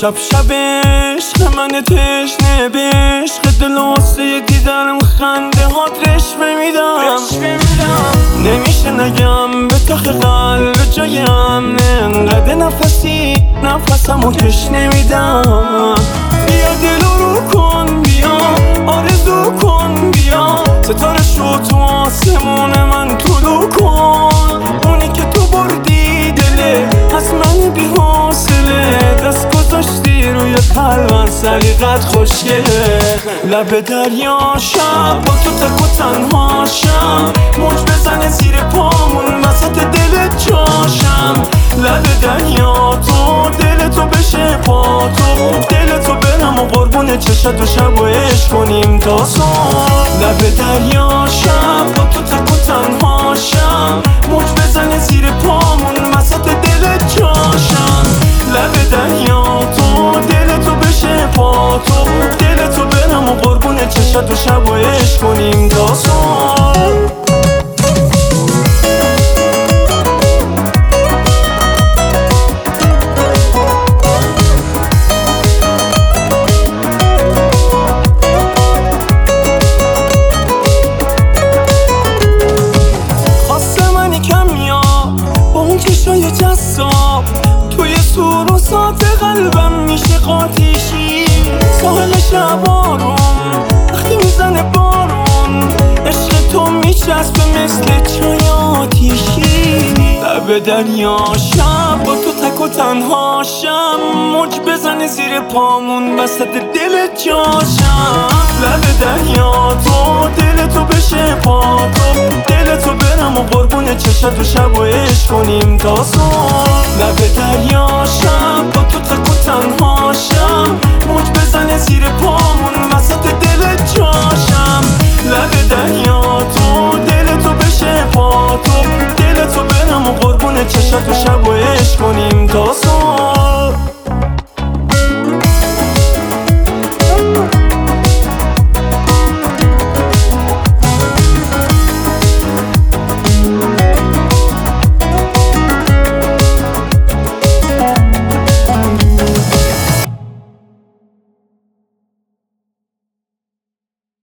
شب عشق من تشنه به عشق دل واسه دیدنم خنده هات رشوه میدم نمیشه نگم به تخ قلب جایم انقدر نفسمو کش نمیدم بیا دلو رو کن بیا آرزو کن بیا ستاره شو تو آسمون من طلوع کن اونی که تو بردی دله از من بی حوصله دست گذاشتی روی قلبم سلیقت خوشگله لب دریا شب با تو تک و تنها شم موج بزنه زیر پامون وسط دل جاشم لب دریا تو دل تو بشه پا تو دل تو برم و قربون چشت و شب و عشق کنیم تا صبح لب دریا شب با تو تک و تنها شم موج بزنه زیر پامون وسط دل جاشم لب دریا تو دل تو بشه پا تو دل تو برم و قربون چشت و شب و عشق کنیم تا صبح چشای جذاب توی سور و سات قلبم میشه قاتیشی ساحل شبارون وقتی میزنه بارون عشق تو میچسبه مثل چای آتیشی لب دریا شب با تو تک و تنها شم موج بزنه زیر پامون وسط دل جاشم لب دریا تو دل تو بشه پا تو دل تو برم و قربون چشت و شب و عشق کنیم تا صبح لب دریا شب با تو تک و تنها شم موج بزنه زیر پامون وسط دل جاشم لب دریا تو دل تو بشه پا تو دل تو برم و قربون چشت و شب و عشق کنیم تا صبح